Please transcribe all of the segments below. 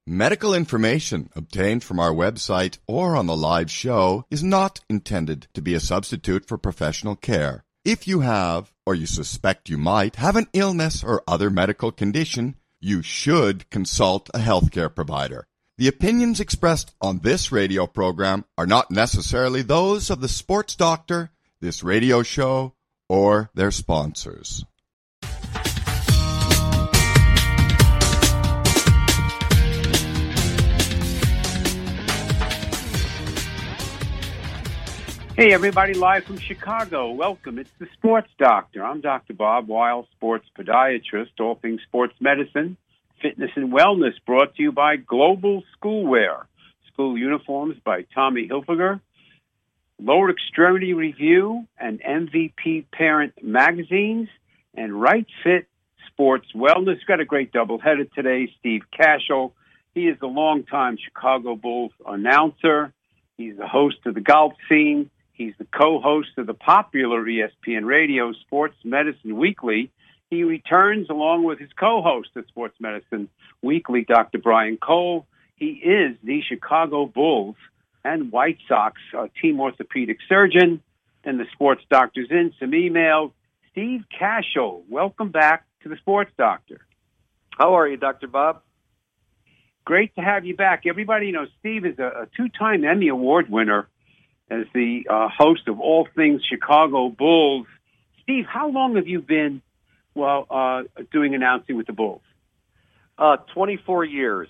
Medical information obtained from our website or on the live show is not intended to be a substitute for professional care. If you have, or you suspect you might, have an illness or other medical condition, you should consult a healthcare provider. The opinions expressed on this radio program are not necessarily those of the sports doctor, this radio show, or their sponsors. Hey, everybody, live from Chicago. Welcome. It's the Sports Doctor. I'm Dr. Bob Weil, sports podiatrist, all things sports medicine, fitness, and wellness, brought to you by Global Schoolwear. School uniforms by Tommy Hilfiger, Lower Extremity Review, and MVP Parent magazines, and Right Fit Sports Wellness. We've got a great doubleheader today. Steve Cashel. He is the longtime Chicago Bulls announcer. He's the host of the golf scene. He's the co-host of the popular ESPN Radio Sports Medicine Weekly. He returns along with his co-host of Sports Medicine Weekly, Dr. Brian Cole. He is the Chicago Bulls and White Sox team orthopedic surgeon. And the Sports Doctor's in some emails. Steve Cashel, welcome back to the Sports Doctor. How are you, Dr. Bob? Great to have you back. Everybody knows Steve is a two-time Emmy Award winner as the host of All Things Chicago Bulls. Steve, how long have you been doing announcing with the Bulls? 24 years.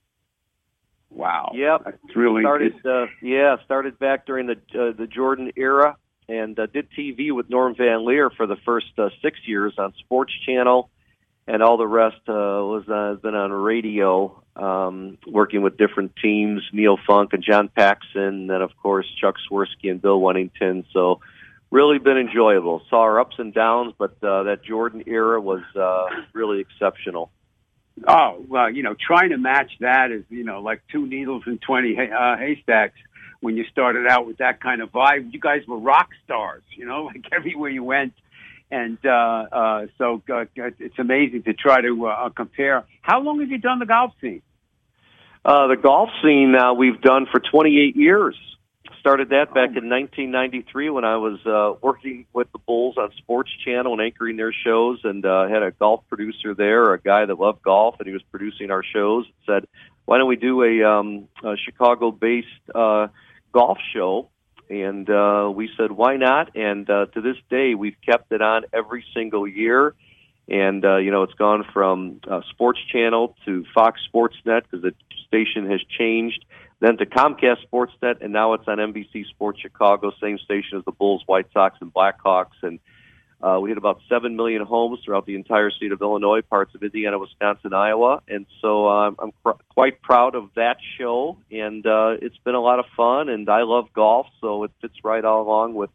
Wow. Yep. That's really started back during the Jordan era, and did TV with Norm Van Leer for the first 6 years on Sports Channel, and all the rest has been on radio, working with different teams, Neil Funk and John Paxson, and of course Chuck Swirsky and Bill Wennington. So really been enjoyable. Saw our ups and downs, but that Jordan era was really exceptional. Oh, well, trying to match that is, like two needles in 20 haystacks when you started out with that kind of vibe. You guys were rock stars, like everywhere you went. And so it's amazing to try to compare. How long have you done the golf scene? The golf scene we've done for 28 years. Started that back in 1993 when I was working with the Bulls on Sports Channel and anchoring their shows, and had a golf producer there, a guy that loved golf, and he was producing our shows. Said, why don't we do a Chicago-based golf show? And we said, why not? And to this day, we've kept it on every single year. And, it's gone from Sports Channel to Fox Sportsnet because the station has changed, then to Comcast Sportsnet, and now it's on NBC Sports Chicago, same station as the Bulls, White Sox, and Blackhawks. And we hit about 7 million homes throughout the entire state of Illinois, parts of Indiana, Wisconsin, Iowa. And so I'm quite proud of that show, and it's been a lot of fun, and I love golf, so it fits right all along with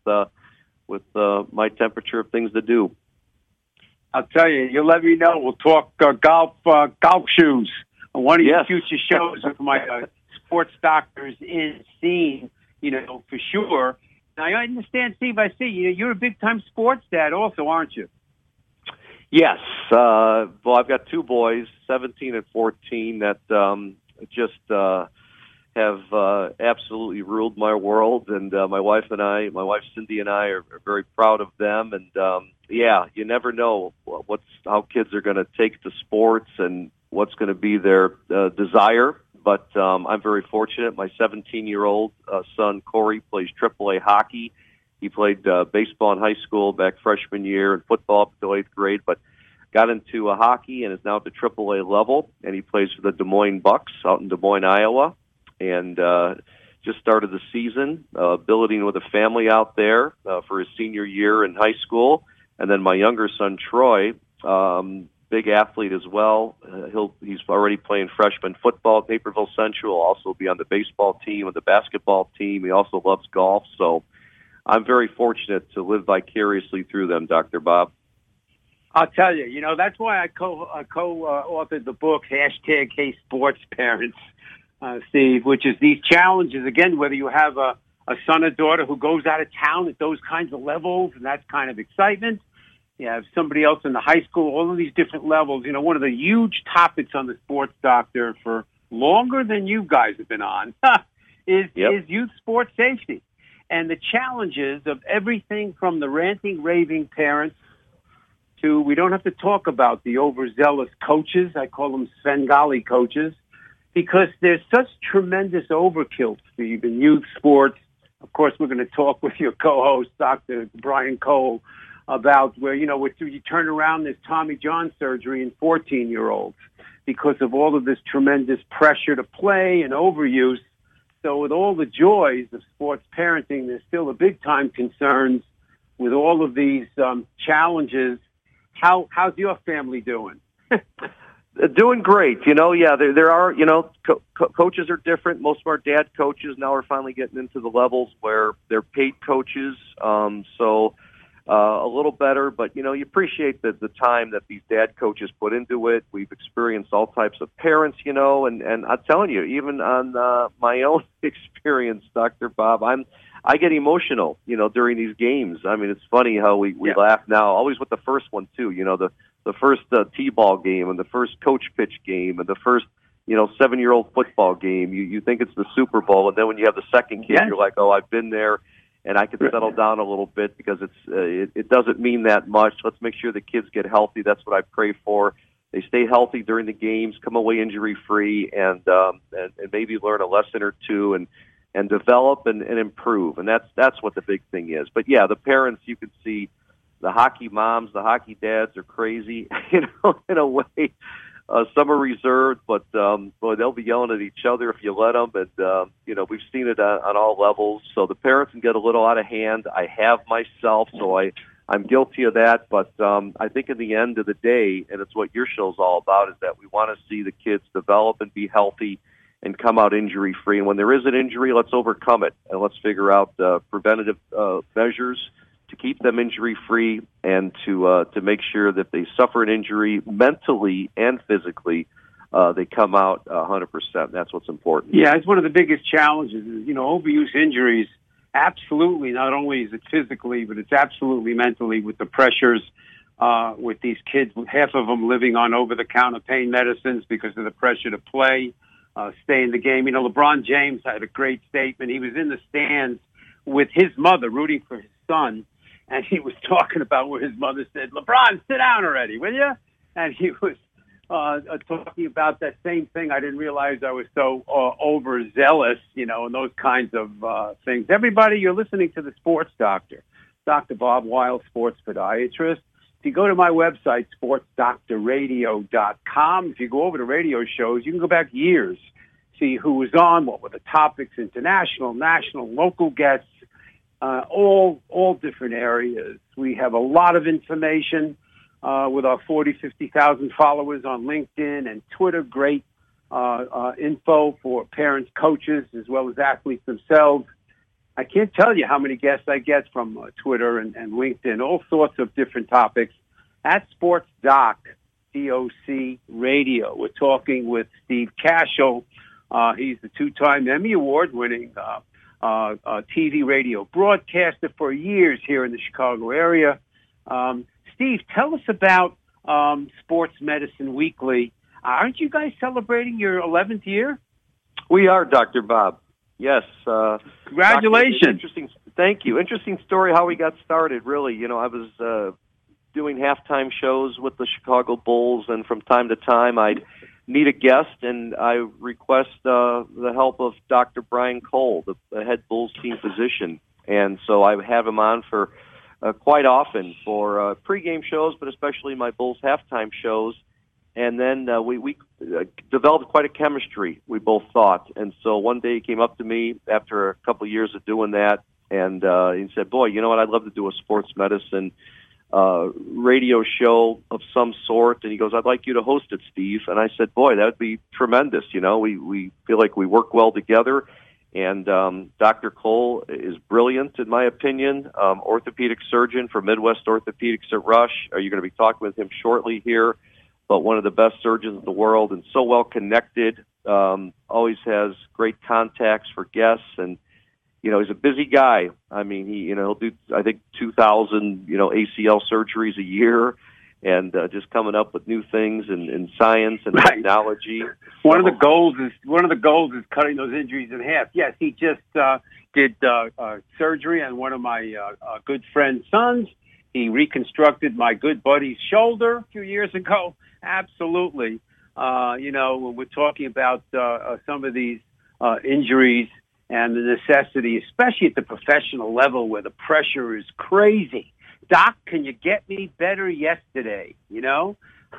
my temperature of things to do. I'll tell you, you let me know. We'll talk golf shoes on one of your future shows with my sports doctors in scene, for sure. Now, I understand, Steve, I see you're a big-time sports dad also, aren't you? Yes. Well, I've got two boys, 17 and 14, that just have absolutely ruled my world. And my wife Cindy and I are very proud of them. And, you never know how kids are going to take to sports and what's going to be their desire. But I'm very fortunate. My 17-year-old son, Corey, plays AAA hockey. He played baseball in high school back freshman year and football up until 8th grade, but got into hockey and is now at the AAA level. And he plays for the Des Moines Bucks out in Des Moines, Iowa. And just started the season, billeting with a family out there for his senior year in high school. And then my younger son, Troy, big athlete as well. He's already playing freshman football at Naperville Central. Will also be on the baseball team and the basketball team. He also loves golf. So I'm very fortunate to live vicariously through them, Dr. Bob. I'll tell you, that's why I co-authored the book, #Hey Sports Parents, Steve, which is these challenges, again, whether you have a son or daughter who goes out of town at those kinds of levels, and that's kind of excitement. You have somebody else in the high school, all of these different levels. One of the huge topics on the Sports Doctor for longer than you guys have been on, is youth sports safety. And the challenges of everything from the ranting, raving parents to, we don't have to talk about the overzealous coaches. I call them Svengali coaches, because there's such tremendous overkill, Steve, in youth sports. Of course, we're going to talk with your co-host, Dr. Brian Cole, about where, you turn around, there's Tommy John surgery in 14-year-olds because of all of this tremendous pressure to play and overuse. So with all the joys of sports parenting, there's still a big-time concerns with all of these challenges. How's your family doing? Doing great. There are, coaches are different. Most of our dad coaches now are finally getting into the levels where they're paid coaches. A little better, but, you appreciate the time that these dad coaches put into it. We've experienced all types of parents, and I'm telling you, even on my own experience, Dr. Bob, I get emotional, during these games. I mean, it's funny how we laugh now, always with the first one, too, the first T-ball game and the first coach pitch game and the first, 7-year-old football game. You think it's the Super Bowl, and then when you have the second kid, you're like, oh, I've been there, and I can settle down a little bit because it doesn't mean that much. Let's make sure the kids get healthy. That's what I pray for. They stay healthy during the games, come away injury-free, and maybe learn a lesson or two and develop and improve. And that's what the big thing is. But, yeah, the parents, you can see the hockey moms, the hockey dads are crazy, in a way. Some are reserved, but they'll be yelling at each other if you let them. And, we've seen it on all levels. So the parents can get a little out of hand. I have myself, so I'm guilty of that. But I think in the end of the day, and it's what your show's all about, is that we want to see the kids develop and be healthy and come out injury-free. And when there is an injury, let's overcome it, and let's figure out preventative measures to keep them injury-free and to make sure that they suffer an injury mentally and physically, they come out 100%. That's what's important. Yeah, it's one of the biggest challenges. Overuse injuries, absolutely, not only is it physically, but it's absolutely mentally with the pressures with these kids, with half of them living on over-the-counter pain medicines because of the pressure to play, stay in the game. LeBron James had a great statement. He was in the stands with his mother rooting for his son, and he was talking about where his mother said, "LeBron, sit down already, will you?" And he was talking about that same thing. I didn't realize I was so overzealous, and those kinds of things. Everybody, you're listening to the Sports Doctor, Dr. Bob Weil, sports podiatrist. If you go to my website, sportsdoctorradio.com, if you go over to radio shows, you can go back years, see who was on, what were the topics, international, national, local guests, all different areas. We have a lot of information with our 50,000 followers on LinkedIn and Twitter. Great info for parents, coaches, as well as athletes themselves. I can't tell you how many guests I get from Twitter and LinkedIn, all sorts of different topics. At Sports Doc, DOC Radio, we're talking with Steve Cashel. He's the two-time Emmy Award-winning TV radio broadcaster for years here in the Chicago area. Steve, tell us about Sports Medicine Weekly. Aren't you guys celebrating your 11th year? We are, Dr. Bob. Yes. Congratulations. Interesting. Thank you. Interesting story how we got started, really. I was doing halftime shows with the Chicago Bulls, and from time to time I'd need a guest, and I request the help of Dr. Brian Cole, the head Bulls team physician. And so I have him on for quite often for pregame shows, but especially my Bulls halftime shows. And then we developed quite a chemistry, we both thought. And so one day he came up to me after a couple of years of doing that, and he said, "Boy, you know what? I'd love to do a sports medicine radio show of some sort." And he goes, "I'd like you to host it, Steve." And I said, "Boy, that would be tremendous. We feel like we work well together." And Dr. Cole is brilliant, in my opinion, orthopedic surgeon for Midwest Orthopedics at Rush. You're going to be talking with him shortly here. But one of the best surgeons in the world, and so well connected, always has great contacts for guests, and he's a busy guy. I mean, he'll do, I think, 2,000 ACL surgeries a year, and just coming up with new things in science and Right. technology. One of the goals is cutting those injuries in half. Yes, he just did surgery on one of my good friend's sons. He reconstructed my good buddy's shoulder a few years ago. Absolutely. When we're talking about some of these injuries and the necessity, especially at the professional level where the pressure is crazy. Doc, can you get me better yesterday? Yeah.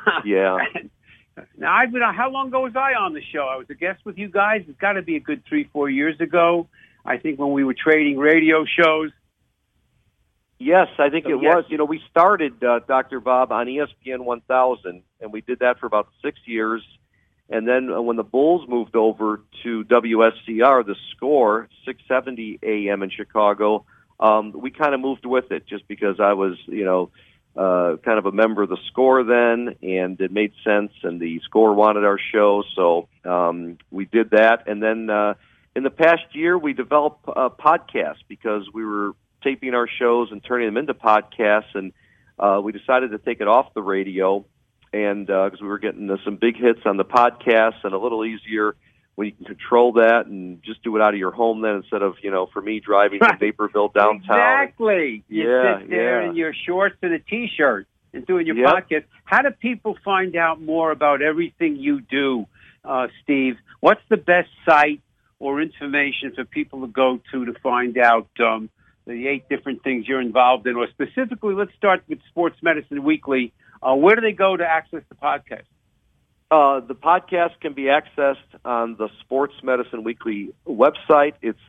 Now, how long ago was I on the show? I was a guest with you guys. It's got to be a good 3-4 years ago. I think when we were trading radio shows. Yes, I think it was. We started, Dr. Bob, on ESPN 1000, and we did that for about 6 years. And then when the Bulls moved over to WSCR, the Score, 670 AM in Chicago, we kind of moved with it just because I was, kind of a member of the Score then, and it made sense, and the Score wanted our show, so we did that. And then in the past year, we developed a podcast because we were taping our shows and turning them into podcasts, and we decided to take it off the radio, and because we were getting some big hits on the podcast and a little easier when you can control that and just do it out of your home then instead of, for me driving to Naperville downtown. Exactly. You sit there in your shorts and a T-shirt and doing your podcast. How do people find out more about everything you do, Steve? What's the best site or information for people to go to find out the 8 different things you're involved in? Or specifically, let's start with Sports Medicine Weekly. Where do they go to access the podcast? The podcast can be accessed on the Sports Medicine Weekly website. It's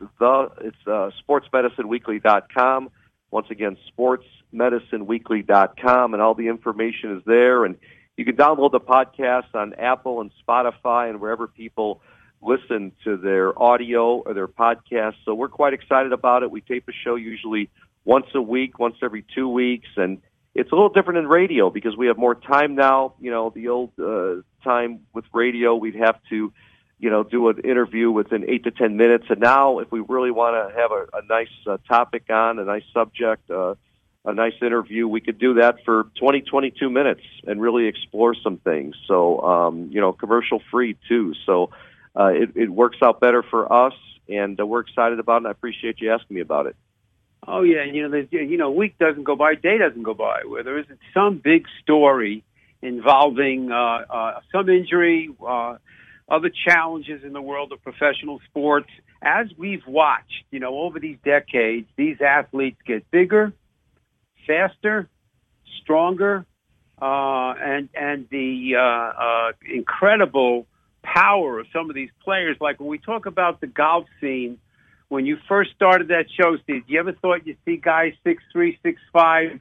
sportsmedicineweekly.com. Once again, sportsmedicineweekly.com, and all the information is there. And you can download the podcast on Apple and Spotify and wherever people listen to their audio or their podcasts. So we're quite excited about it. We tape a show usually once a week, once every 2 weeks, and it's a little different in radio because we have more time now. The old time with radio, we'd have to, do an interview within 8 to 10 minutes. And now if we really want to have a nice topic on, a nice subject, a nice interview, we could do that for 20, 22 minutes and really explore some things. So, commercial free too. So it works out better for us, and we're excited about it, and I appreciate you asking me about it. Oh, yeah, and a week doesn't go by, a day doesn't go by where there isn't some big story involving some injury, other challenges in the world of professional sports. As we've watched, over these decades, these athletes get bigger, faster, stronger, and the incredible power of some of these players. Like when we talk about the golf scene, when you first started that show, Steve, you ever thought you'd see guys 6'3", 6'5",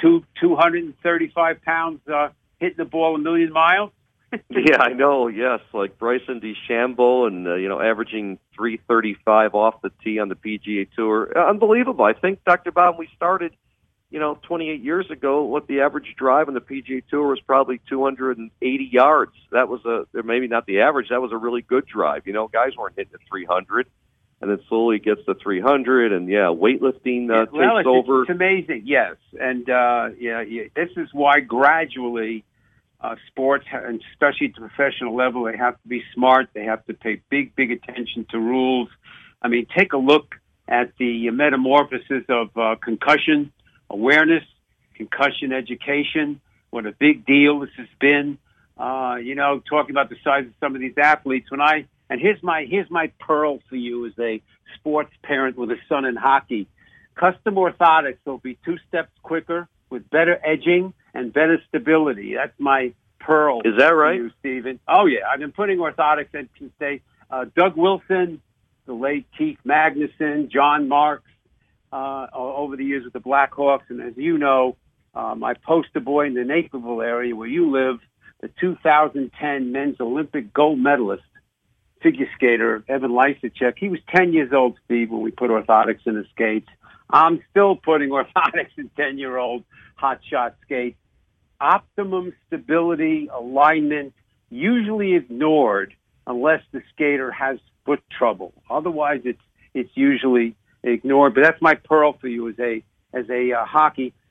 235 pounds hitting the ball a million miles? Yeah, I know, yes. Like Bryson DeChambeau and, averaging 335 off the tee on the PGA Tour. Unbelievable. I think, Dr. Bob, we started, 28 years ago, what the average drive on the PGA Tour was probably 280 yards. That was maybe not the average, that was a really good drive. Guys weren't hitting at 300. And then slowly gets to 300, and weightlifting takes over. It's amazing, yes. And this is why gradually sports, and especially at the professional level, they have to be smart. They have to pay big attention to rules. I mean, take a look at the metamorphosis of concussion awareness, concussion education. What a big deal this has been. Talking about the size of some of these athletes. And here's my pearl for you as a sports parent with a son in hockey. Custom orthotics will be 2 steps quicker with better edging and better stability. That's my pearl. Is that right? For you, Stephen. Oh, yeah. I've been putting orthotics in since Doug Wilson, the late Keith Magnuson, John Marks, over the years with the Blackhawks. And as you know, my poster boy in the Naperville area where you live, the 2010 men's Olympic gold medalist, figure skater Evan Lysacek. He was 10 years old, Steve, when we put orthotics in his skates. I'm still putting orthotics in 10-year-old hotshot skates. Optimum stability, alignment, usually ignored unless the skater has foot trouble. Otherwise, it's usually ignored. But that's my pearl for you as a hockey.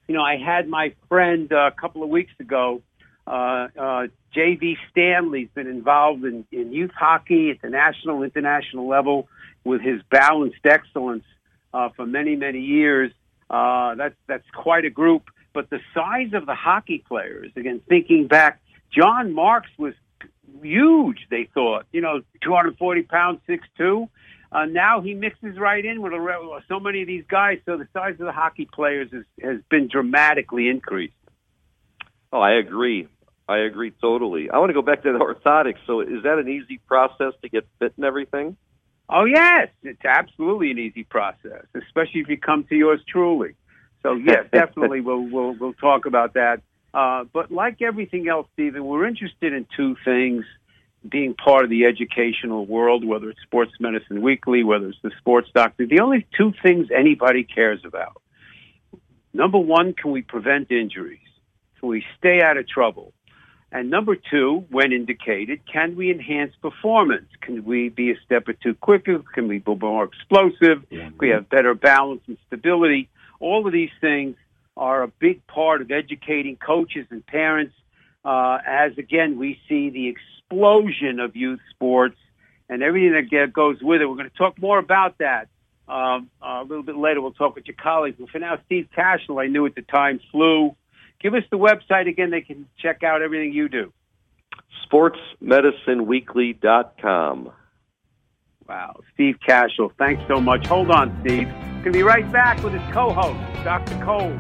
I had my friend a couple of weeks ago, J.V. Stanley's been involved in youth hockey at the national, international level with his balanced excellence for many, many years. That's quite a group. But the size of the hockey players, again, thinking back, John Marks was huge, they thought, 240 pounds, 6'2". Now he mixes right in with so many of these guys. So the size of the hockey players has been dramatically increased. Oh, I agree totally. I want to go back to the orthotics. So is that an easy process to get fit and everything? Oh, yes. It's absolutely an easy process, especially if you come to yours truly. So, yes, definitely we'll talk about that. But like everything else, Stephen, we're interested in two things, being part of the educational world, whether it's Sports Medicine Weekly, whether it's the Sports Doctor. The only two things anybody cares about. Number one, can we prevent injuries? Can we stay out of trouble? And number two, when indicated, can we enhance performance? Can we be a step or two quicker? Can we be more explosive? Can we have better balance and stability? All of these things are a big part of educating coaches and parents as, again, we see the explosion of youth sports and everything that goes with it. We're going to talk more about that a little bit later. We'll talk with your colleagues. But for now, Steve Cashel, I knew at the time, flew. Give us the website again. They can check out everything you do. SportsMedicineWeekly.com. Wow. Steve Cashel, thanks so much. Hold on, Steve. Going to be right back with his co-host, Dr. Cole.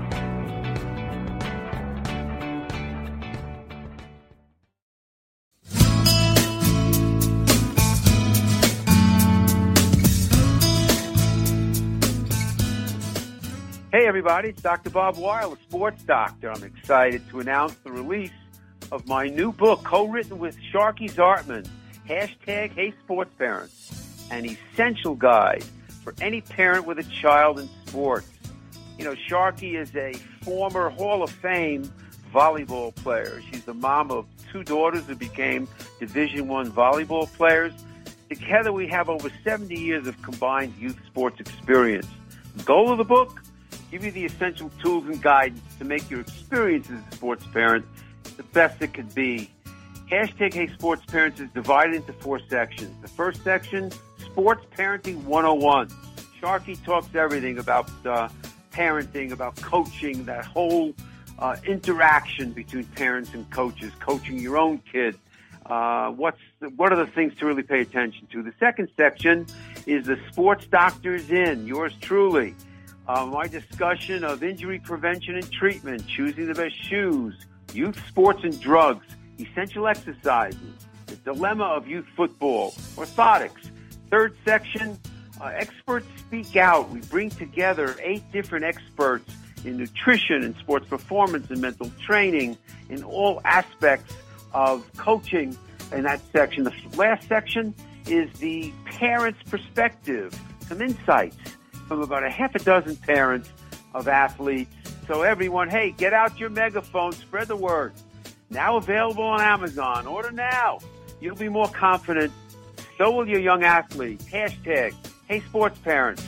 Hey, everybody, it's Dr. Bob Weil, a sports doctor. I'm excited to announce the release of my new book, co-written with Sharky Zartman, hashtag Hey Sports Parents, an essential guide for any parent with a child in sports. Sharky is a former Hall of Fame volleyball player. She's the mom of two daughters who became Division I volleyball players. Together, we have over 70 years of combined youth sports experience. The goal of the book? Give you the essential tools and guidance to make your experience as a sports parent the best it could be. Hashtag Hey Sports Parents is divided into 4 sections. The first section, Sports Parenting 101. Sharky talks everything about parenting, about coaching, that whole interaction between parents and coaches, coaching your own kid. What are the things to really pay attention to? The second section is the Sports Doctor's In, yours truly. My discussion of injury prevention and treatment, choosing the best shoes, youth sports and drugs, essential exercises, the dilemma of youth football, orthotics. Third section, experts speak out. We bring together 8 different experts in nutrition and sports performance and mental training in all aspects of coaching in that section. The last section is the parent's perspective, some insights from about a half a dozen parents of athletes. So everyone, hey, get out your megaphone, spread the word. Now available on Amazon. Order now. You'll be more confident. So will your young athlete. Hashtag Hey Sports Parents.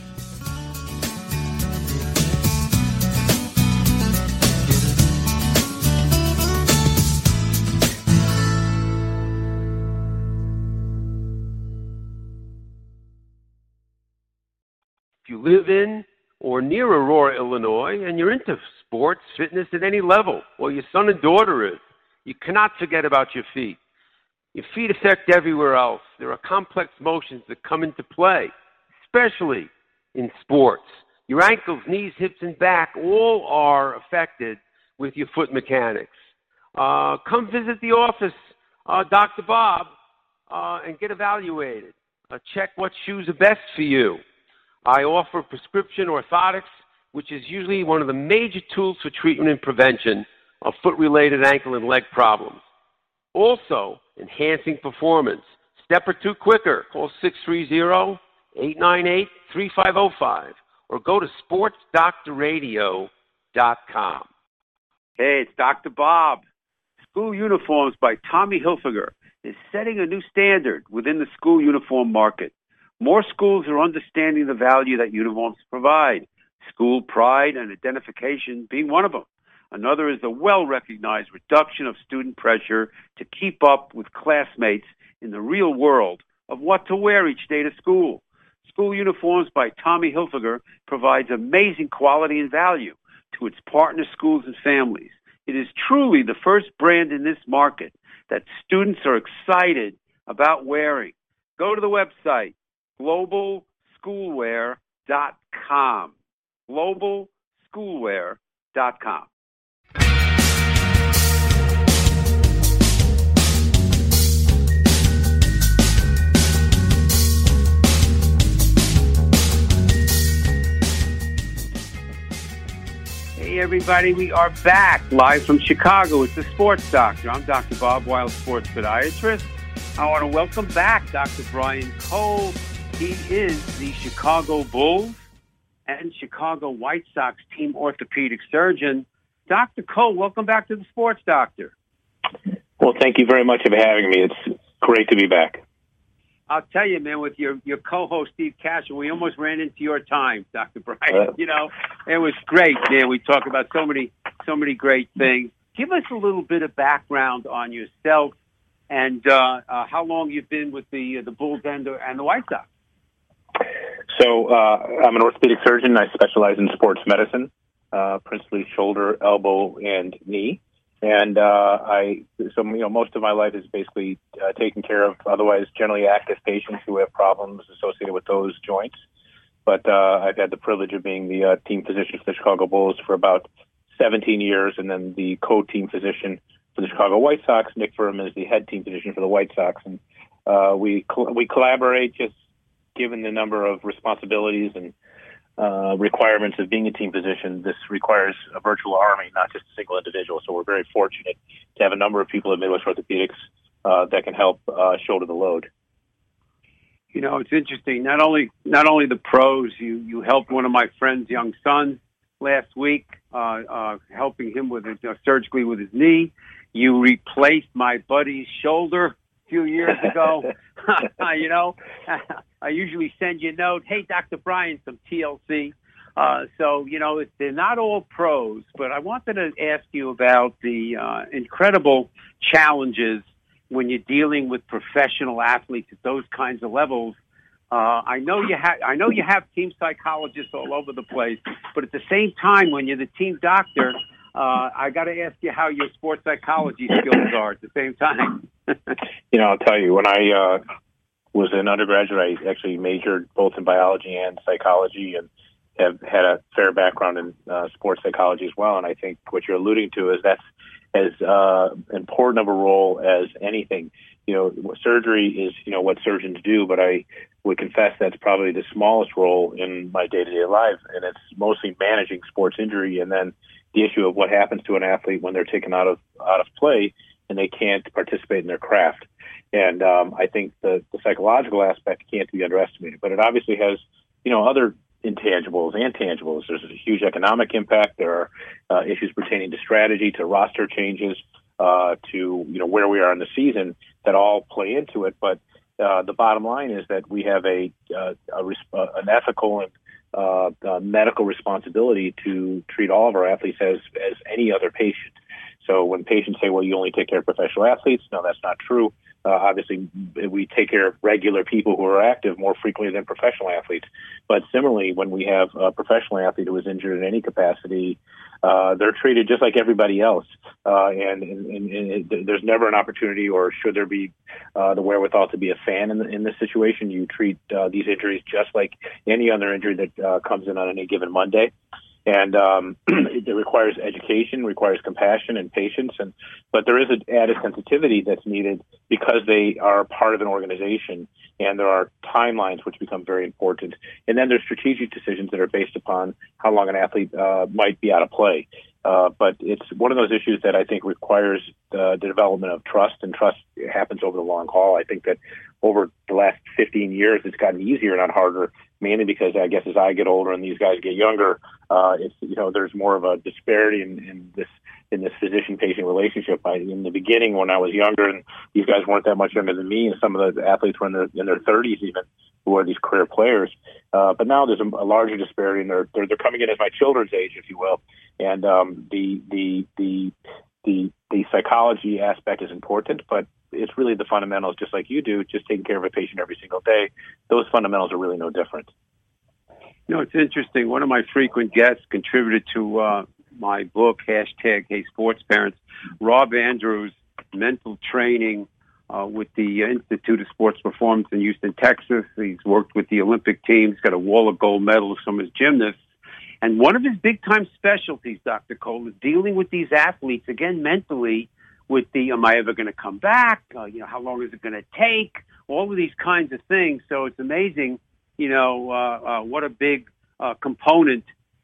If you live in or near Aurora, Illinois, and you're into sports, fitness at any level, or your son and daughter is, you cannot forget about your feet. Your feet affect everywhere else. There are complex motions that come into play, especially in sports. Your ankles, knees, hips, and back all are affected with your foot mechanics. Come visit the office, Dr. Bob, and get evaluated. Check what shoes are best for you. I offer prescription orthotics, which is usually one of the major tools for treatment and prevention of foot-related ankle and leg problems. Also, enhancing performance. Step or two quicker. Call 630-898-3505 or go to sportsdoctorradio.com. Hey, it's Dr. Bob. School Uniforms by Tommy Hilfiger is setting a new standard within the school uniform market. More schools are understanding the value that uniforms provide. school pride and identification being one of them. Another is the well-recognized reduction of student pressure to keep up with classmates in the real world of what to wear each day to school. School Uniforms by Tommy Hilfiger provides amazing quality and value to its partner schools and families. It is truly the first brand in this market that students are excited about wearing. Go to the website, globalschoolwear.com. globalschoolwear.com. Hey, everybody, we are back live from Chicago. It's the Sports Doctor. I'm Dr. Bob Weil, sports podiatrist. I want to welcome back Dr. Brian Cole. He is the Chicago Bulls and Chicago White Sox team orthopedic surgeon. Dr. Cole, welcome back to the Sports Doctor. Well, thank you very much for having me. It's great to be back. I'll tell you, man, with your co-host, Steve Cashel, we almost ran into your time, Dr. Brian. It was great, man. We talk about so many great things. Give us a little bit of background on yourself and how long you've been with the Bulls and the White Sox. So I'm an orthopedic surgeon. I specialize in sports medicine, principally shoulder, elbow, and knee. And most of my life is basically taking care of otherwise generally active patients who have problems associated with those joints. But I've had the privilege of being the team physician for the Chicago Bulls for about 17 years, and then the co-team physician for the Chicago White Sox. Nick Furman is the head team physician for the White Sox, and we collaborate just given the number of responsibilities and requirements of being a team physician. This requires a virtual army, not just a single individual. So we're very fortunate to have a number of people at Midwest Orthopedics that can help shoulder the load. You know, it's interesting. Not only the pros. You helped one of my friend's young sons last week, helping him with surgically with his knee. You replaced my buddy's shoulder a few years ago. I usually send you a note, hey, Dr. Brian, some TLC. They're not all pros, but I wanted to ask you about the incredible challenges when you're dealing with professional athletes at those kinds of levels. I know you have team psychologists all over the place, but at the same time, when you're the team doctor, I got to ask you how your sports psychology skills are at the same time. I'll tell you, when I was an undergraduate, I actually majored both in biology and psychology, and have had a fair background in sports psychology as well. And I think what you're alluding to is that's as important of a role as anything. Surgery is, what surgeons do, but I would confess that's probably the smallest role in my day-to-day life, and it's mostly managing sports injury and then the issue of what happens to an athlete when they're taken out of play and they can't participate in their craft. And I think the psychological aspect can't be underestimated, but it obviously has, other intangibles and tangibles. There's a huge economic impact. There are issues pertaining to strategy, to roster changes, to where we are in the season that all play into it. But the bottom line is that we have an ethical and medical responsibility to treat all of our athletes as any other patient. So when patients say, well, you only take care of professional athletes, no, that's not true. Obviously, we take care of regular people who are active more frequently than professional athletes. But similarly, when we have a professional athlete who is injured in any capacity, they're treated just like everybody else. And there's never an opportunity, or should there be the wherewithal to be a fan in this situation. You treat these injuries just like any other injury that comes in on any given Monday. And it requires education, requires compassion and patience, but there is an added sensitivity that's needed because they are part of an organization, and there are timelines which become very important. And then there's strategic decisions that are based upon how long an athlete might be out of play. But it's one of those issues that I think requires the development of trust, and trust happens over the long haul. I think that over the last 15 years, it's gotten easier, not harder, mainly because I guess as I get older and these guys get younger, there's more of a disparity in this physician-patient relationship. In the beginning, when I was younger, and these guys weren't that much younger than me, and some of the athletes were in their 30s even, who are these career players. But now there's a larger disparity, and they're coming in as my children's age, if you will. And the psychology aspect is important, but it's really the fundamentals, just like you do, just taking care of a patient every single day. Those fundamentals are really no different. It's interesting. One of my frequent guests contributed to my book, hashtag Hey Sports Parents, Rob Andrews, mental training with the Institute of Sports Performance in Houston, Texas. He's worked with the Olympic team. He's got a wall of gold medals from his gymnasts. And one of his big-time specialties, Dr. Cole, is dealing with these athletes, again, mentally, with the, am I ever going to come back? How long is it going to take? All of these kinds of things. So it's amazing, what a big component,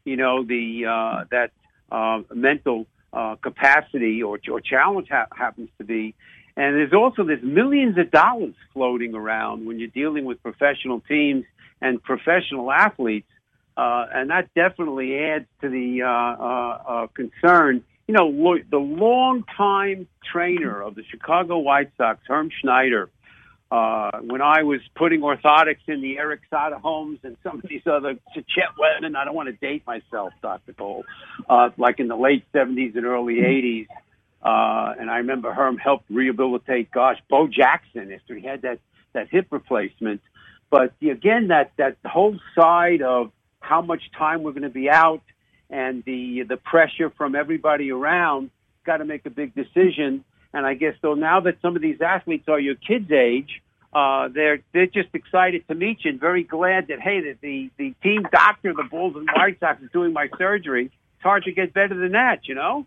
that mental capacity or challenge happens to be. And there's millions of dollars floating around when you're dealing with professional teams and professional athletes. And that definitely adds to the concern. The longtime trainer of the Chicago White Sox, Herm Schneider, when I was putting orthotics in the Eric Sada homes and some of these other, Chet Wetton, I don't want to date myself, Dr. Cole, like in the late 70s and early 80s. And I remember Herm helped rehabilitate, Bo Jackson after he had that hip replacement. But again, that whole side of how much time we're going to be out and the pressure from everybody around, got to make a big decision. And I guess, though, now that some of these athletes are your kids' age, they're just excited to meet you and very glad that, hey, that the team doctor, the Bulls and White Sox, is doing my surgery. It's hard to get better than that,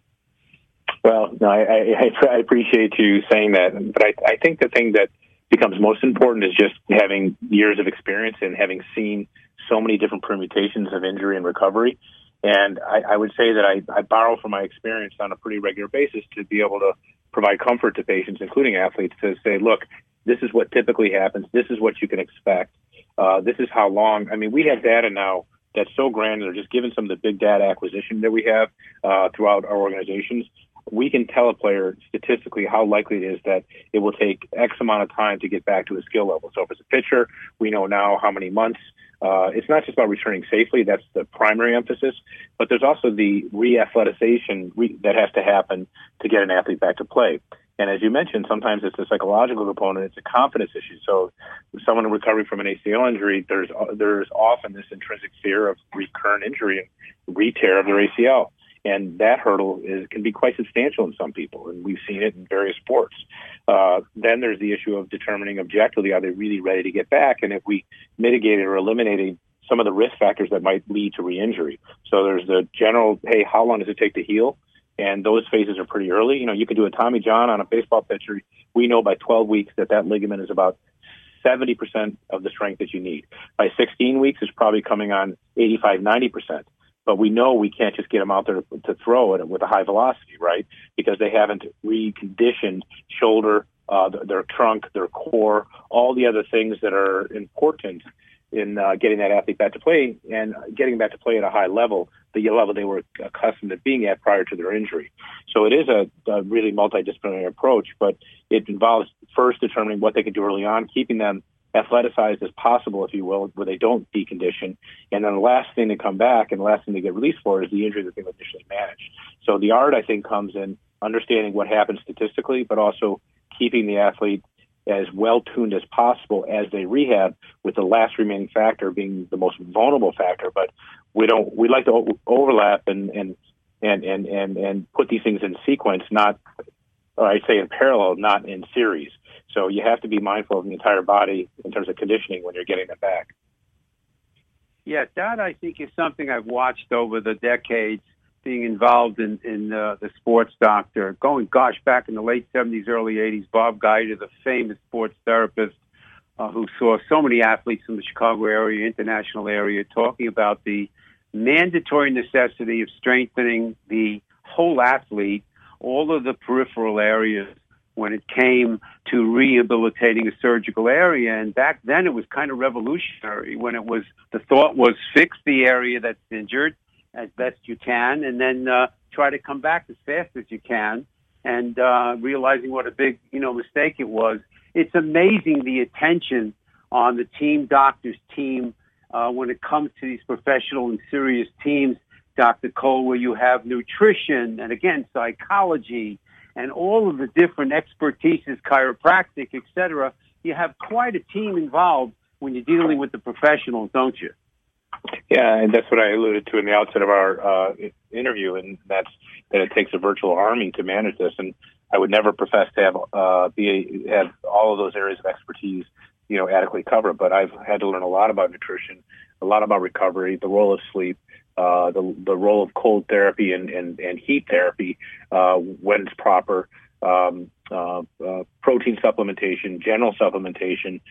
Well, no, I appreciate you saying that. But I think the thing that becomes most important is just having years of experience and having seen so many different permutations of injury and recovery. And I would say that I borrow from my experience on a pretty regular basis to be able to provide comfort to patients, including athletes, to say, look, this is what typically happens. This is what you can expect. This is how long. I mean, we have data now that's so granular, just given some of the big data acquisition that we have throughout our organizations. We can tell a player statistically how likely it is that it will take X amount of time to get back to a skill level. So if it's a pitcher, we know now how many months. It's not just about returning safely. That's the primary emphasis. But there's also the re-athletization that has to happen to get an athlete back to play. And as you mentioned, sometimes it's a psychological component. It's a confidence issue. So someone recovering from an ACL injury, there's often this intrinsic fear of recurrent injury and re-tear of their ACL. And that hurdle can be quite substantial in some people, and we've seen it in various sports. Then there's the issue of determining objectively, are they really ready to get back? And if we mitigated or eliminated some of the risk factors that might lead to re-injury. So there's the general, hey, how long does it take to heal? And those phases are pretty early. You can do a Tommy John on a baseball pitcher. We know by 12 weeks that ligament is about 70% of the strength that you need. By 16 weeks, it's probably coming on 85, 90%. But we know we can't just get them out there to throw it with a high velocity, right? Because they haven't reconditioned shoulder, their trunk, their core, all the other things that are important in getting that athlete back to play and getting back to play at a high level, the level they were accustomed to being at prior to their injury. So it is a really multidisciplinary approach, but it involves first determining what they can do early on, keeping them athleticized as possible, if you will, where they don't decondition. And then the last thing to come back and the last thing to get released for is the injury that they've initially managed. So the art, I think, comes in understanding what happens statistically, but also keeping the athlete as well-tuned as possible as they rehab, with the last remaining factor being the most vulnerable factor. But we like to overlap and put these things in sequence, I'd say in parallel, not in series. So you have to be mindful of the entire body in terms of conditioning when you're getting them back. Yeah, that I think is something I've watched over the decades, being involved in the sports doctor. Back in the late 70s, early 80s, Bob Guida, the famous sports therapist who saw so many athletes in the Chicago area, international area, talking about the mandatory necessity of strengthening the whole athlete, all of the peripheral areas, when it came to rehabilitating a surgical area. And back then it was kind of revolutionary when the thought was fix the area that's injured as best you can and then try to come back as fast as you can, and realizing what a big, mistake it was. It's amazing the attention on the team doctor's team when it comes to these professional and serious teams, Dr. Cole, where you have nutrition and, again, psychology and all of the different expertises, chiropractic, et cetera. You have quite a team involved when you're dealing with the professionals, don't you? Yeah, and that's what I alluded to in the outset of our interview, and that's that it takes a virtual army to manage this. And I would never profess to have have all of those areas of expertise, adequately covered. But I've had to learn a lot about nutrition, a lot about recovery, the role of sleep, the role of cold therapy and heat therapy when it's proper. Protein supplementation, general supplementation,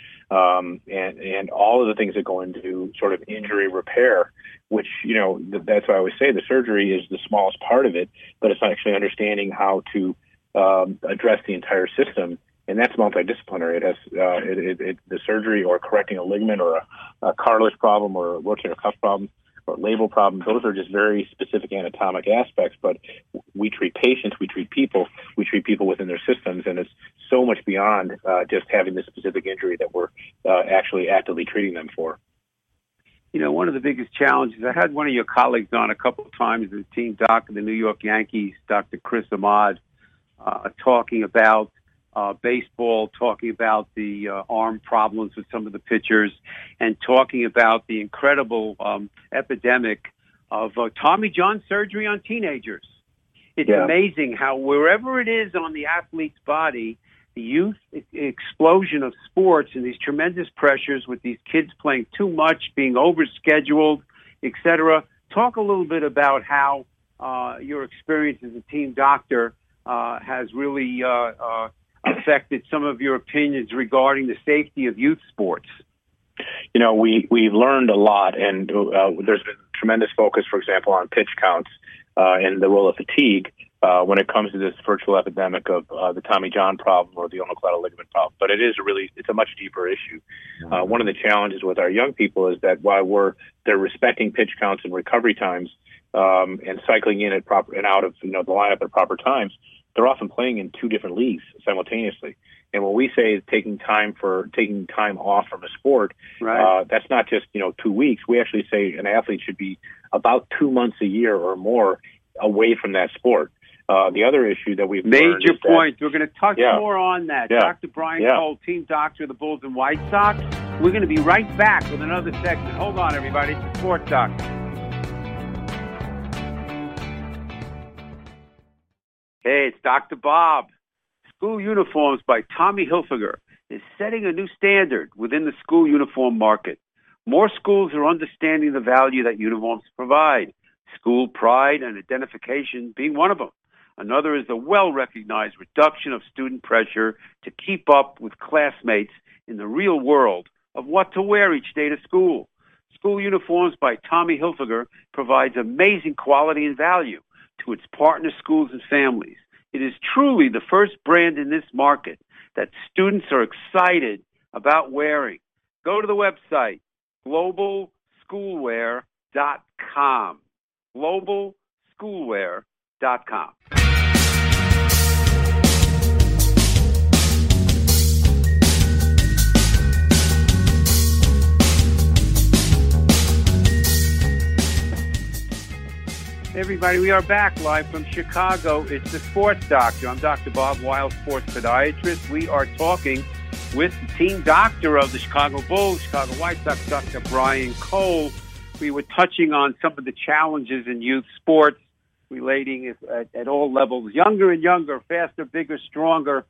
and all of the things that go into sort of injury repair, which, that's why I always say the surgery is the smallest part of it, but it's actually understanding how to address the entire system. And that's multidisciplinary. It has the surgery or correcting a ligament or a cartilage problem or a rotator cuff problem or labral problem. Those are just very specific anatomic aspects, but we treat patients, we treat people within their systems, and it's so much beyond just having the specific injury that we're actually actively treating them for. One of the biggest challenges, I had one of your colleagues on a couple of times, the team doc of the New York Yankees, Dr. Chris Ahmad, talking about baseball, talking about the arm problems with some of the pitchers, and talking about the incredible epidemic of Tommy John surgery on teenagers. It's amazing how wherever it is on the athlete's body, the youth explosion of sports and these tremendous pressures with these kids playing too much, being overscheduled, etc. Talk a little bit about how your experience as a team doctor has really affected some of your opinions regarding the safety of youth sports. We've learned a lot, and there's been tremendous focus, for example, on pitch counts and the role of fatigue when it comes to this virtual epidemic of the Tommy John problem or the ulnar collateral ligament problem. But it's a much deeper issue. One of the challenges with our young people is that while they're respecting pitch counts and recovery times and cycling in at proper and out of the lineup at proper times, they're often playing in two different leagues simultaneously. And when we say taking time off from a sport, right, that's not just 2 weeks. We actually say an athlete should be about 2 months a year or more away from that sport. The other issue that we've learned major is point. We're going to touch more on that. Yeah. Dr. Brian Cole, team doctor of the Bulls and White Sox. We're going to be right back with another segment. Hold on, everybody. It's the Sports Doctor. Hey, it's Dr. Bob. School uniforms by Tommy Hilfiger is setting a new standard within the school uniform market. More schools are understanding the value that uniforms provide, school pride and identification being one of them. Another is the well-recognized reduction of student pressure to keep up with classmates in the real world of what to wear each day to school. School uniforms by Tommy Hilfiger provides amazing quality and value to its partner schools and families. It is truly the first brand in this market that students are excited about wearing. Go to the website, globalschoolwear.com. globalschoolwear.com. Everybody, we are back live from Chicago. It's the Sports Doctor. I'm Dr. Bob Weil, sports podiatrist. We are talking with the team doctor of the Chicago Bulls, Chicago White Sox, Dr. Brian Cole. We were touching on some of the challenges in youth sports, relating at all levels, younger and younger, faster, bigger, stronger.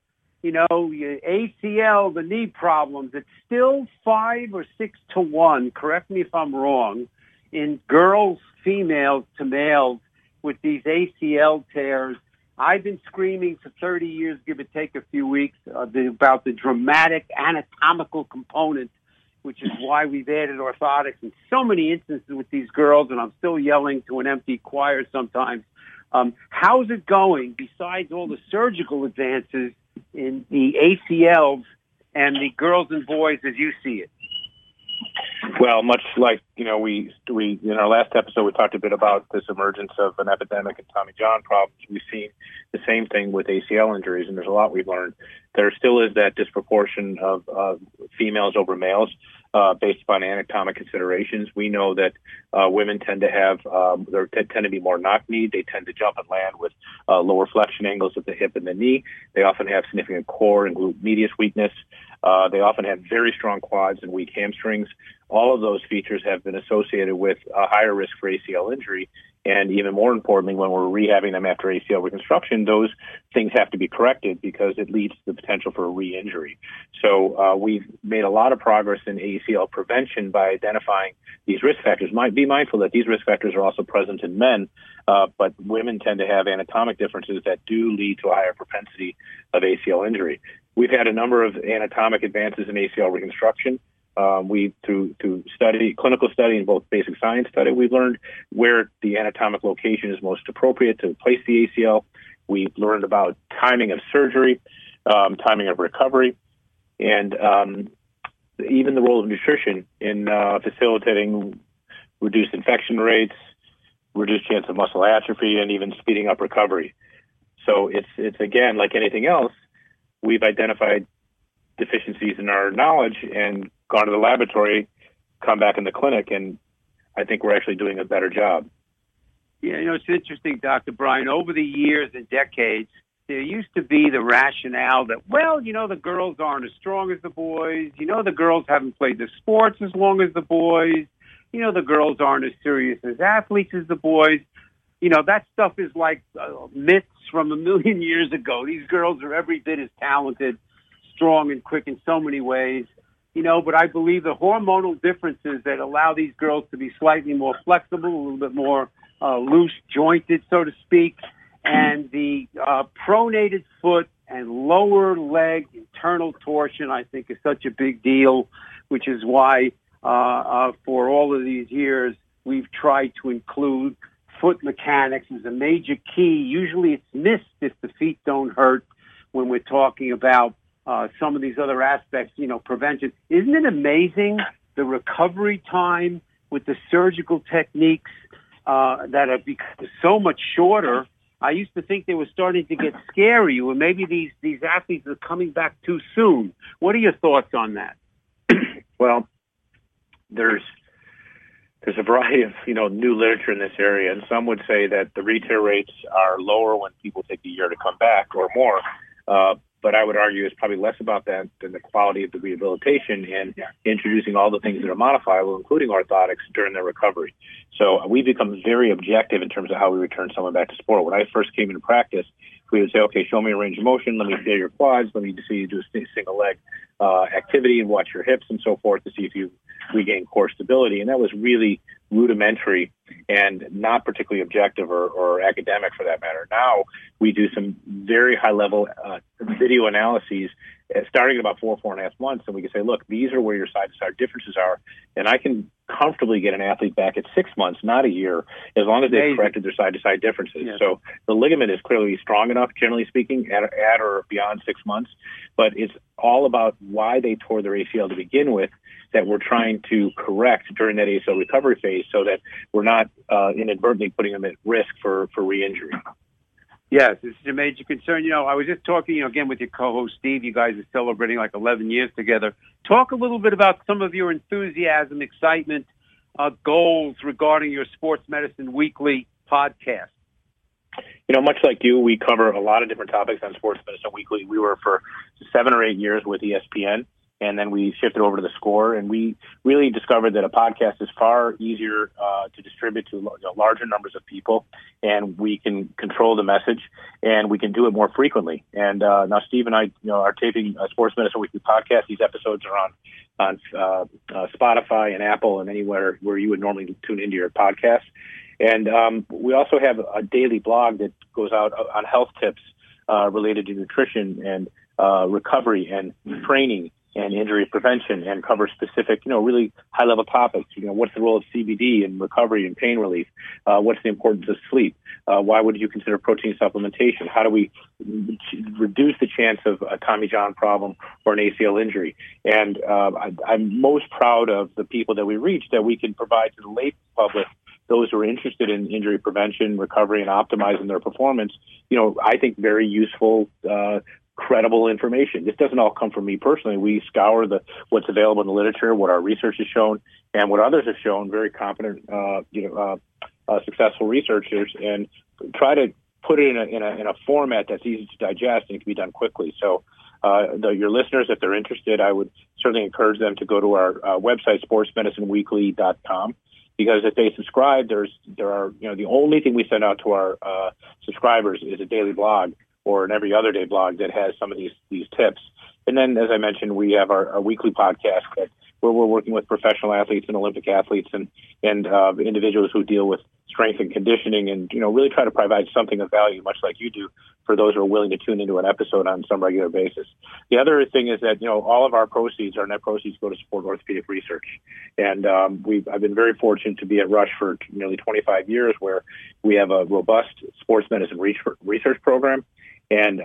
ACL, the knee problems, it's still 5 or 6 to 1, correct me if I'm wrong, in girls, females to males with these ACL tears. I've been screaming for 30 years, give or take a few weeks, about the dramatic anatomical component, which is why we've added orthotics in so many instances with these girls, and I'm still yelling to an empty choir sometimes. How's it going, besides all the surgical advances in the ACLs and the girls and boys as you see it? Well, much like, we in our last episode, we talked a bit about this emergence of an epidemic in Tommy John problems. We've seen the same thing with ACL injuries, and there's a lot we've learned. There still is that disproportion of females over males based upon anatomic considerations. We know that women tend to have, they tend to be more knock-kneed. They tend to jump and land with lower flexion angles of the hip and the knee. They often have significant core and glute medius weakness. They often have very strong quads and weak hamstrings. All of those features have been associated with a higher risk for ACL injury. And even more importantly, when we're rehabbing them after ACL reconstruction, those things have to be corrected because it leads to the potential for a re-injury. So we've made a lot of progress in ACL prevention by identifying these risk factors. Be mindful that these risk factors are also present in men, but women tend to have anatomic differences that do lead to a higher propensity of ACL injury. We've had a number of anatomic advances in ACL reconstruction. Through clinical study and both basic science study, we've learned where the anatomic location is most appropriate to place the ACL. We've learned about timing of surgery, timing of recovery, and even the role of nutrition in facilitating reduced infection rates, reduced chance of muscle atrophy, and even speeding up recovery. So it's again, like anything else, we've identified deficiencies in our knowledge and gone to the laboratory, come back in the clinic, and I think we're actually doing a better job. Yeah, it's interesting, Dr. Brian. Over the years and decades, there used to be the rationale that, the girls aren't as strong as the boys. The girls haven't played the sports as long as the boys. The girls aren't as serious as athletes as the boys. That stuff is like myths from a million years ago. These girls are every bit as talented, strong, and quick in so many ways. But I believe the hormonal differences that allow these girls to be slightly more flexible, a little bit more loose jointed, so to speak, and the pronated foot and lower leg internal torsion, I think, is such a big deal, which is why for all of these years we've tried to include foot mechanics as a major key. Usually it's missed if the feet don't hurt when we're talking about some of these other aspects, prevention. Isn't it amazing the recovery time with the surgical techniques that have become so much shorter? I used to think they were starting to get scary, or maybe these athletes are coming back too soon. What are your thoughts on that? Well, there's a variety of new literature in this area, and some would say that the re-tear rates are lower when people take a year to come back or more. But I would argue it's probably less about that than the quality of the rehabilitation and introducing all the things that are modifiable, including orthotics, during their recovery. So we've become very objective in terms of how we return someone back to sport. When I first came into practice, we would say, okay, show me a range of motion. Let me feel your quads. Let me see you do a single leg activity and watch your hips and so forth to see if you regain core stability. And that was really rudimentary and not particularly objective or academic for that matter. Now we do some very high level video analyses starting at about 4.5 months, and we can say, look, these are where your side-to-side differences are, and I can comfortably get an athlete back at 6 months, not a year, as long as they've corrected their side-to-side differences. Yes. So the ligament is clearly strong enough, generally speaking, at or beyond 6 months, but it's all about why they tore their ACL to begin with that we're trying to correct during that ACL recovery phase so that we're not inadvertently putting them at risk for re-injury. Yes, this is a major concern. I was just talking, again, with your co-host, Steve. You guys are celebrating like 11 years together. Talk a little bit about some of your enthusiasm, excitement, goals regarding your Sports Medicine Weekly podcast. Much like you, we cover a lot of different topics on Sports Medicine Weekly. We were for 7 or 8 years with ESPN, and then we shifted over to The Score, and we really discovered that a podcast is far easier to distribute to larger numbers of people, and we can control the message, and we can do it more frequently. And now Steve and I are taping a Sports Medicine Weekly podcast. These episodes are on Spotify and Apple and anywhere where you would normally tune into your podcast. And we also have a daily blog that goes out on health tips related to nutrition and recovery and training and injury prevention, and cover specific, really high-level topics. What's the role of CBD in recovery and pain relief? What's the importance of sleep? Why would you consider protein supplementation? How do we reduce the chance of a Tommy John problem or an ACL injury? And I'm most proud of the people that we reach, that we can provide to the lay public, those who are interested in injury prevention, recovery, and optimizing their performance, I think very useful, credible information. This doesn't all come from me personally. We scour what's available in the literature, what our research has shown, and what others have shown, very competent, successful researchers, and try to put it in a format that's easy to digest and can be done quickly. So your listeners, if they're interested, I would certainly encourage them to go to our website, sportsmedicineweekly.com. Because if they subscribe, there are the only thing we send out to our subscribers is a daily blog or an every other day blog that has some of these tips. And then, as I mentioned, we have our weekly podcast where we're working with professional athletes and Olympic athletes and individuals who deal with strength and conditioning, and really try to provide something of value, much like you do, for those who are willing to tune into an episode on some regular basis. The other thing is that all of our net proceeds go to support orthopedic research, and I've been very fortunate to be at Rush for nearly 25 years, where we have a robust sports medicine research program. And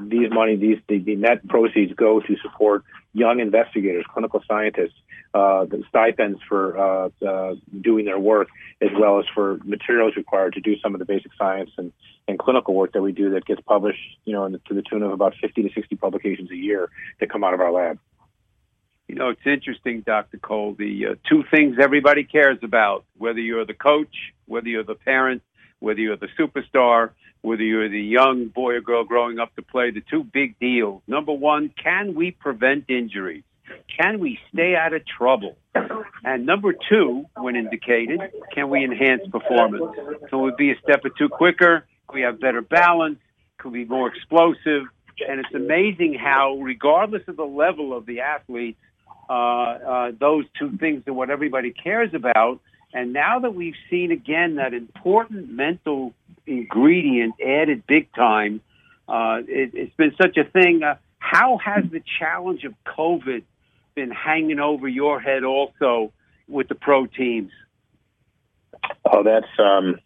the net proceeds go to support young investigators, clinical scientists, the stipends for doing their work, as well as for materials required to do some of the basic science and clinical work that we do that gets published, to the tune of about 50 to 60 publications a year that come out of our lab. It's interesting, Dr. Cole, the two things everybody cares about, whether you're the coach, whether you're the parent, whether you're the superstar, whether you're the young boy or girl growing up to play, the two big deals. Number one, can we prevent injuries? Can we stay out of trouble? And number two, when indicated, can we enhance performance? Can we be a step or two quicker? Can we have better balance? Can we be more explosive? And it's amazing how, regardless of the level of the athletes, those two things are what everybody cares about. And now that we've seen, again, that important mental ingredient added big time, it's been such a thing. How has the challenge of COVID been hanging over your head also with the pro teams? Oh, that's been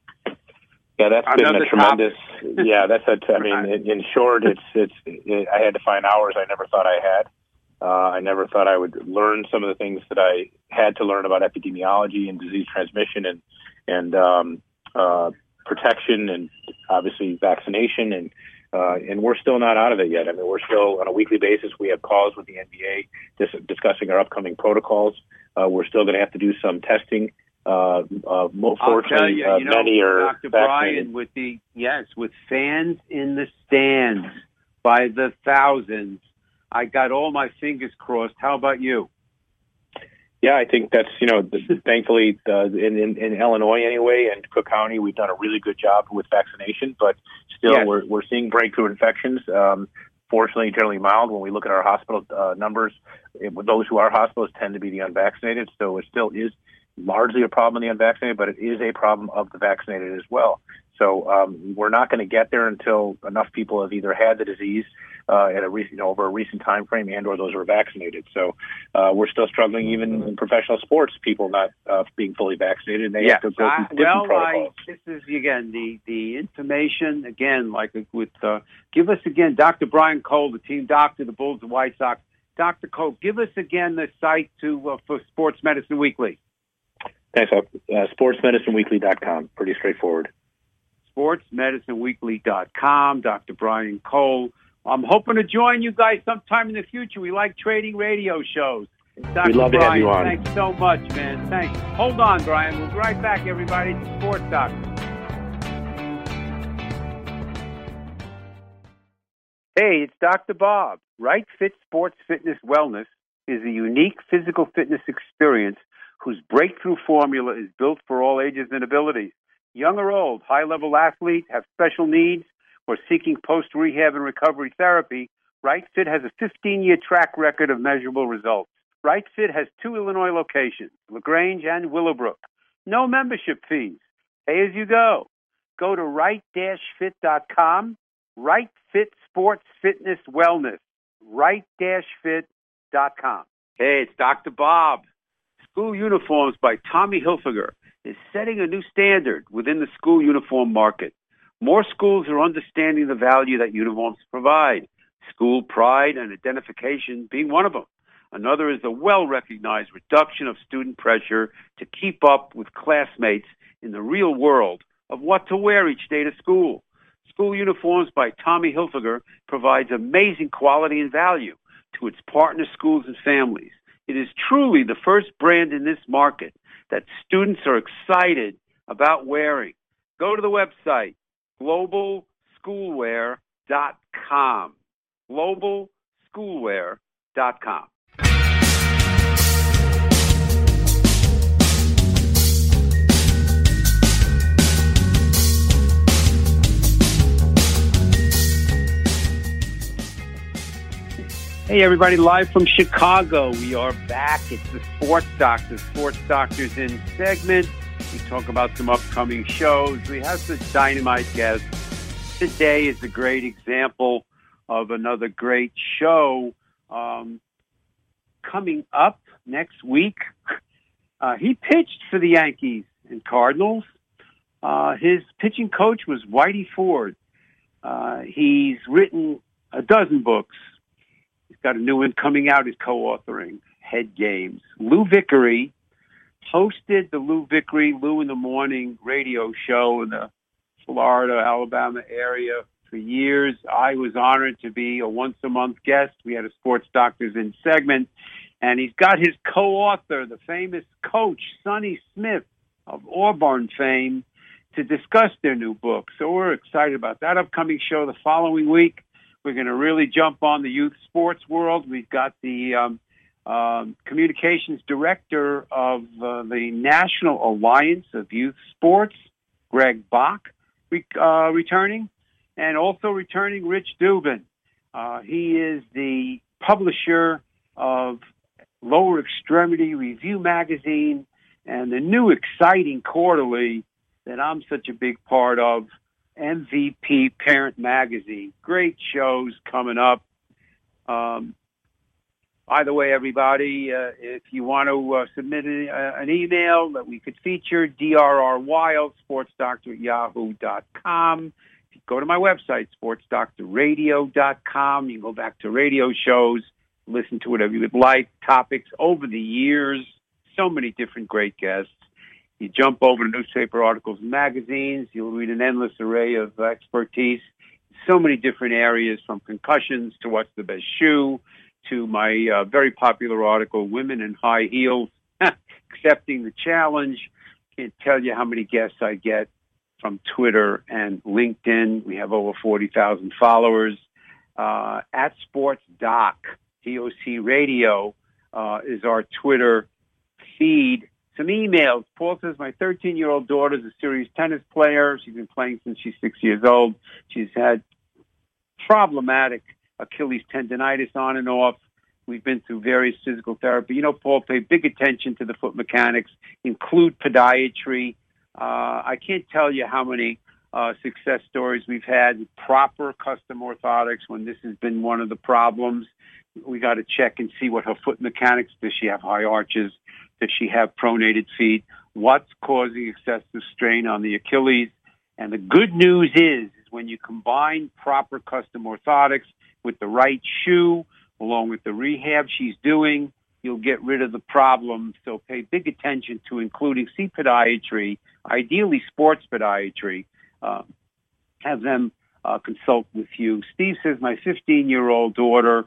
a tremendous. In short, I had to find hours I never thought I had. I never thought I would learn some of the things that I had to learn about epidemiology and disease transmission and protection, and obviously vaccination, and we're still not out of it yet. I mean, we're still on a weekly basis. We have calls with the NBA discussing our upcoming protocols. We're still going to have to do some testing. Fortunately, many are Dr. vaccinated. Brian, with fans in the stands by the thousands, I got all my fingers crossed. How about you? Yeah, I think that's, thankfully in Illinois anyway, and Cook County, we've done a really good job with vaccination, but still we're seeing breakthrough infections. Fortunately, generally mild. When we look at our hospital numbers, those who are hospitals tend to be the unvaccinated. So it still is largely a problem in the unvaccinated, but it is a problem of the vaccinated as well. So we're not going to get there until enough people have either had the disease over a recent time frame and/or those who are vaccinated. So we're still struggling even in professional sports. People not being fully vaccinated, and they have to go through different protocols. This is again the information again, give us again, Dr. Brian Cole, the team doctor, the Bulls, the White Sox. Dr. Cole, give us again the site for Sports Medicine Weekly. Thanks. Sportsmedicineweekly.com. Pretty straightforward. sportsmedicineweekly.com. Dr. Brian Cole. I'm hoping to join you guys sometime in the future. We like trading radio shows. Dr. We'd love to have you on. Thanks so much, man. Thanks. Hold on, Brian. We'll be right back, everybody. It's Sports Doctor. Hey, it's Dr. Bob. Right Fit Sports Fitness Wellness is a unique physical fitness experience whose breakthrough formula is built for all ages and abilities. Young or old, high-level athletes, have special needs, or seeking post-rehab and recovery therapy, Right Fit has a 15-year track record of measurable results. Right Fit has 2 Illinois locations, LaGrange and Willowbrook. No membership fees. Pay as you go. Go to right-fit.com. Right Fit Sports Fitness Wellness. Right-fit sportsdoctor.com. Hey, it's Dr. Bob. School Uniforms by Tommy Hilfiger is setting a new standard within the school uniform market. More schools are understanding the value that uniforms provide, school pride and identification being one of them. Another is the well-recognized reduction of student pressure to keep up with classmates in the real world of what to wear each day to school. School Uniforms by Tommy Hilfiger provides amazing quality and value to its partner schools and families. It is truly the first brand in this market that students are excited about wearing. Go to the website, globalschoolwear.com. globalschoolwear.com. Hey, everybody, live from Chicago. We are back. It's the Sports Doctor. Sports Doctor's in segment. We talk about some upcoming shows. We have some dynamite guests. Today is a great example of another great show. Coming up next week, he pitched for the Yankees and Cardinals. His pitching coach was Whitey Ford. He's written a dozen books. He's got a new one coming out. He's co-authoring Head Games. Lou Vickery hosted the Lou Vickery, Lou in the Morning radio show in the Florida, Alabama area for years. I was honored to be a once-a-month guest. We had a Sports Doctors in segment. And he's got his co-author, the famous coach, Sonny Smith of Auburn fame, to discuss their new book. So we're excited about that upcoming show the following week. We're going to really jump on the youth sports world. We've got the communications director of the National Alliance of Youth Sports, Greg Bach, returning, and also returning Rich Dubin. He is the publisher of Lower Extremity Review magazine and the new exciting quarterly that I'm such a big part of, MVP Parent Magazine. Great shows coming up. Either way, everybody, if you want to submit an email that we could feature, drrwild, sportsdoctor@yahoo.com. If you go to my website, sportsdoctorradio.com, you can go back to radio shows, listen to whatever you would like, topics over the years, so many different great guests. You jump over to newspaper articles and magazines, you'll read an endless array of expertise, so many different areas, from concussions to what's the best shoe, to my very popular article, Women in High Heels, Accepting the Challenge. Can't tell you how many guests I get from Twitter and LinkedIn. We have over 40,000 followers. At Sports Doc, DOC Radio, is our Twitter feed. Some emails. Paul says, my 13-year-old daughter is a serious tennis player. She's been playing since she's 6 years old. She's had problematic Achilles tendonitis on and off. We've been through various physical therapy. You know, Paul, pay big attention to the foot mechanics, include podiatry. I can't tell you how many success stories we've had with proper custom orthotics when this has been one of the problems. We got to check and see what her foot mechanics. Does she have high arches? Does she have pronated feet? What's causing excessive strain on the Achilles? And the good news is when you combine proper custom orthotics with the right shoe, along with the rehab she's doing, you'll get rid of the problem. So pay big attention to including podiatry, ideally sports podiatry. Have them consult with you. Steve says, my 15-year-old daughter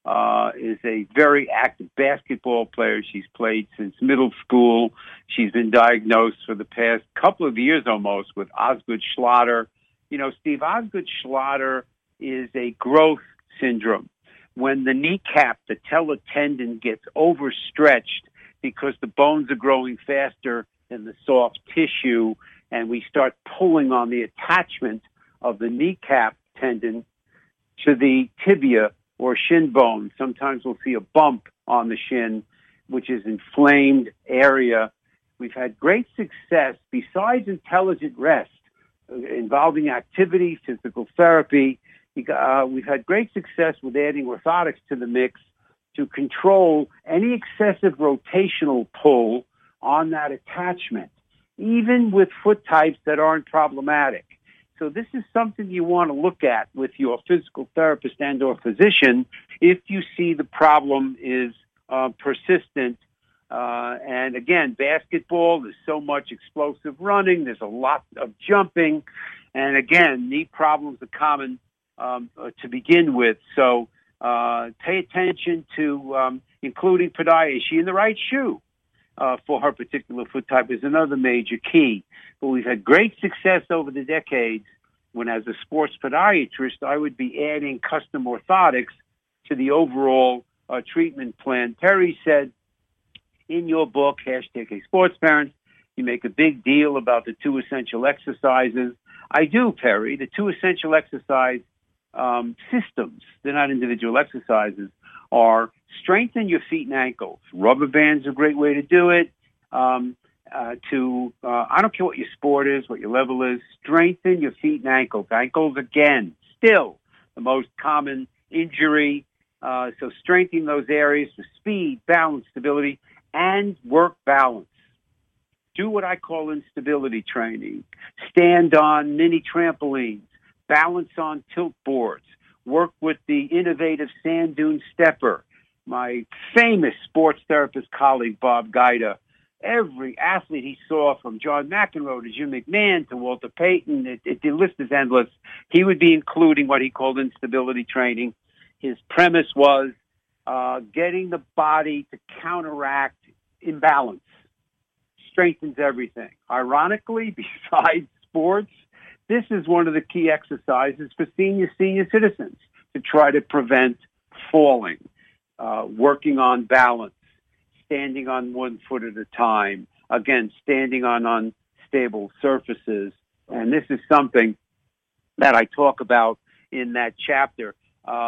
is a very active basketball player. She's played since middle school. She's been diagnosed for the past couple of years almost with Osgood-Schlatter. You know, Steve, Osgood-Schlatter is a growth syndrome. When the kneecap, the talar tendon, gets overstretched because the bones are growing faster than the soft tissue, and we start pulling on the attachment of the kneecap tendon to the tibia or shin bone. Sometimes we'll see a bump on the shin, which is inflamed area. We've had great success besides intelligent rest, involving activity, physical therapy. We've had great success with adding orthotics to the mix to control any excessive rotational pull on that attachment, even with foot types that aren't problematic. So this is something you want to look at with your physical therapist and or physician if you see the problem is persistent. And again, basketball, there's so much explosive running, there's a lot of jumping, and again, knee problems are common to begin with. So pay attention to including podiatry in the right shoe for her particular foot type is another major key. But we've had great success over the decades when, as a sports podiatrist, I would be adding custom orthotics to the overall treatment plan. Terry said in your book, #HeySportsParents, you make a big deal about the 2 essential exercises. I do, Perry. The 2 essential exercise systems, they're not individual exercises, are strengthen your feet and ankles. Rubber bands are a great way to do it. I don't care what your sport is, what your level is, strengthen your feet and ankles. Ankles, again, still the most common injury. So strengthening those areas for speed, balance, stability, and work balance. Do what I call instability training. Stand on mini trampolines. Balance on tilt boards. Work with the innovative sand dune stepper. My famous sports therapist colleague, Bob Guida, every athlete he saw, from John McEnroe to Jim McMahon to Walter Payton, the list is endless, he would be including what he called instability training. His premise was getting the body to counteract imbalance. Strengthens everything. Ironically, besides sports, this is one of the key exercises for senior citizens to try to prevent falling, working on balance, standing on one foot at a time, again, standing on unstable surfaces. And this is something that I talk about in that chapter.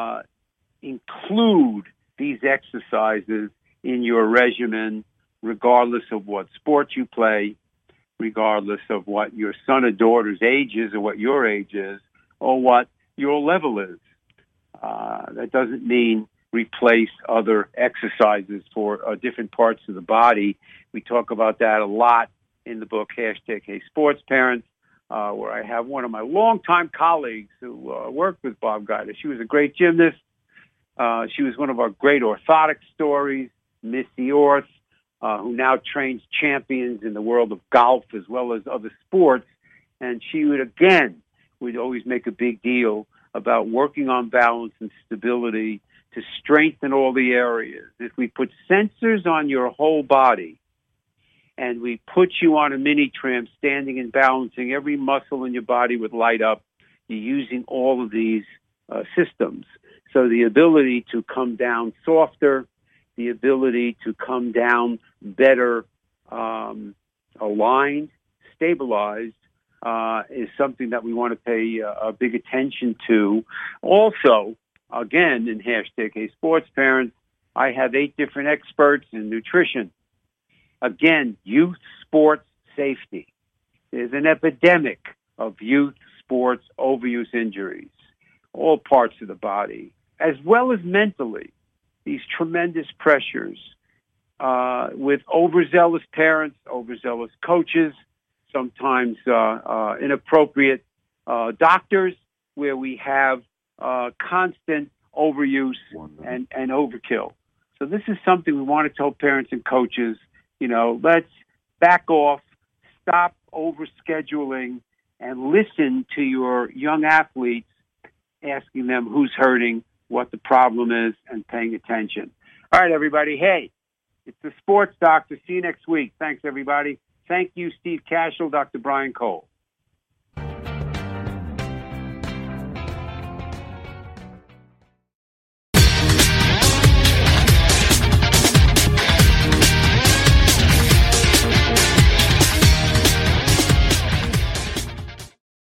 Include these exercises in your regimen, regardless of what sport you play, regardless of what your son or daughter's age is or what your age is or what your level is. That doesn't mean replace other exercises for different parts of the body. We talk about that a lot in the book, #HeySportsParents, where I have one of my longtime colleagues who worked with Bob Guida. She was a great gymnast. She was one of our great orthotic stories, Missy Orth, who now trains champions in the world of golf as well as other sports. And she would always make a big deal about working on balance and stability to strengthen all the areas. If we put sensors on your whole body and we put you on a mini tram standing and balancing, every muscle in your body would light up. You're using all of these systems. So the ability to come down softer, the ability to come down better aligned, stabilized, is something that we want to pay a big attention to. Also, again, in #HeySportsParents, I have 8 different experts in nutrition. Again, youth sports safety. There's an epidemic of youth sports overuse injuries, all parts of the body, as well as mentally. These tremendous pressures with overzealous parents, overzealous coaches, sometimes inappropriate doctors, where we have constant overuse and overkill. So this is something we want to tell parents and coaches, let's back off, stop overscheduling, and listen to your young athletes, asking them who's hurting, what the problem is, and paying attention. All right, everybody. Hey, it's the Sports Doctor. See you next week. Thanks, everybody. Thank you, Steve Cashel, Dr. Brian Cole.